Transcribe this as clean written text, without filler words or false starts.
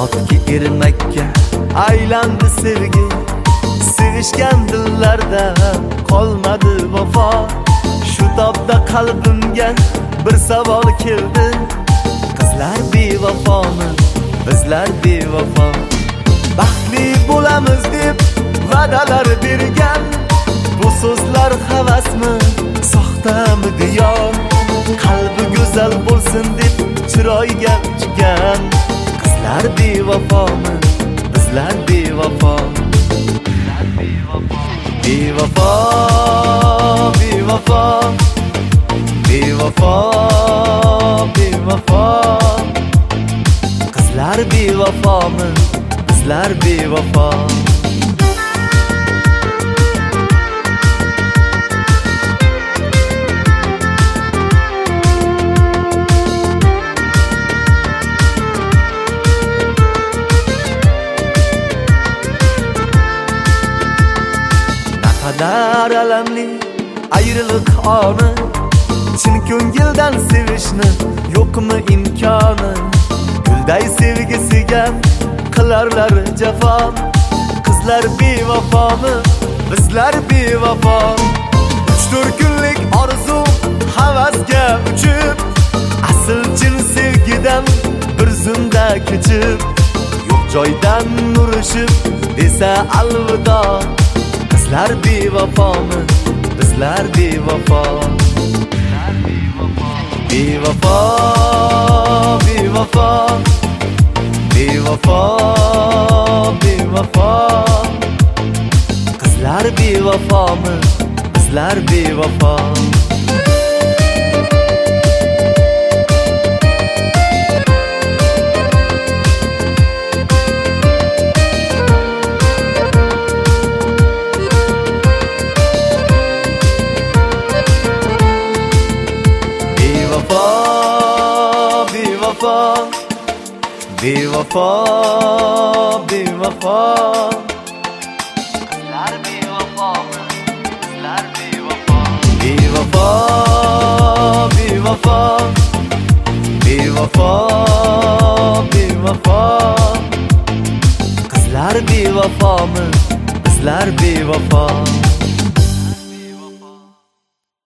Nahotki ermakka aylandi sevgi, sevishgan dillarda qolmadi vafo. Shu tobda qalbimga bir savol keldi, qizlar bevafomi, bizlar bevafo? Baxtli bo'lamiz deb va'dalar bergan, bu so'zlar havasmi, soxtami diyor? Qalbi go'zal bo'lsin deb chiroyga chiqqan, qizlar bevafomi, bizlar bevafo? Bevafo, bevafo, bevafo, bevafo. Qizlar bevafomi, bizlar bevafo? Qadar alamli ayriliq oni, chin ko'ngildan sevishni yo'qmi imkoni? Gulday sevgisiga qilarlar jafo, qizlar bevafomi, bizlar bevafo? 3-4 kunlik orzu havasga uchib, asl chin sevgidan bir zumda kechib, yo'q joydan urishib desa alvido. Qizlar bevafomi, bizlar bevafo? Bevafo, bevafo, bevafo, bevafo. Qizlar bevafomi, bizlar bevafo? Bevafo, bevafo. Qizlar bevafomi, bizlar bevafo? Bevafo, bevafo, bevafo, bevafo. Qizlar bevafomi,